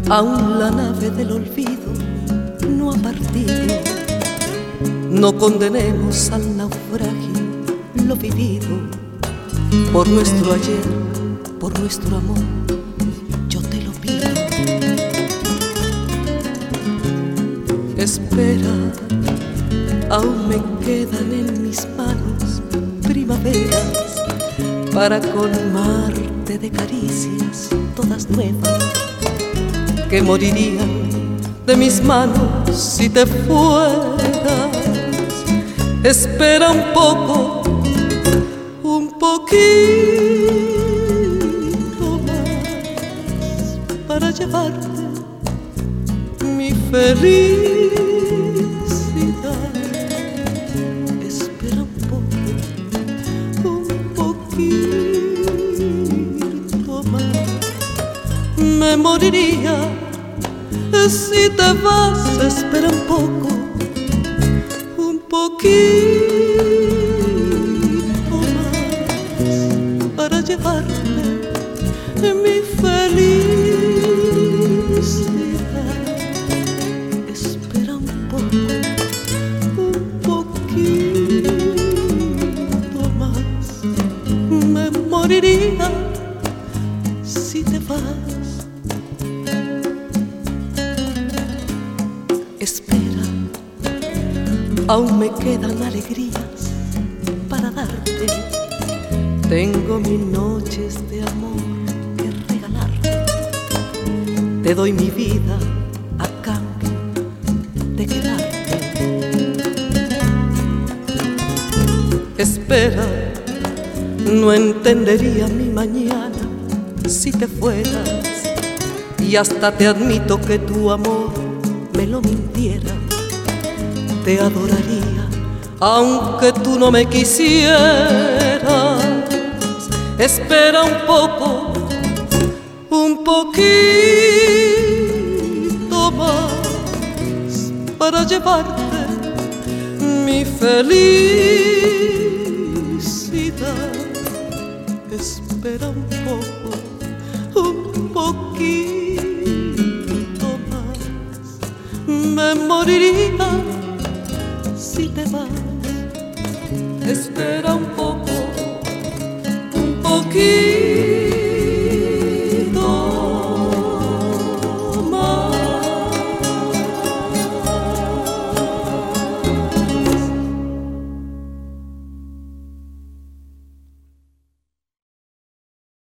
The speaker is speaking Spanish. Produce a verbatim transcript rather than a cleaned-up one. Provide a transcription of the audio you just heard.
Aún la nave del olvido no ha partido. No condenemos al naufragio lo vivido. Por nuestro ayer, por nuestro amor, yo te lo pido. Espera, aún me quedan en mis manos primaveras para colmarte de caricias todas nuevas que morirían de mis manos si te fueras. Espera un poco, un poquito más para llevarte mi felicidad. Espera un poco, un poquito más. Me moriría si te vas. Espera un poco, un poquito más para llevarte mi felicidad. Espera un poco, un poquito más. Me moriría si te vas. Espera, aún me quedan alegrías para darte. Tengo mil noches de amor que regalarte. Te doy mi vida a cambio de quedarte. Espera, no entendería mi mañana si te fueras. Y hasta te admito que tu amor me lo mintiera. Te adoraría aunque tú no me quisieras. Espera un poco, un poquito más para llevarte mi felicidad. Espera un poco, un poquito más. Me moriría si te vas. Espera un poco, un poquito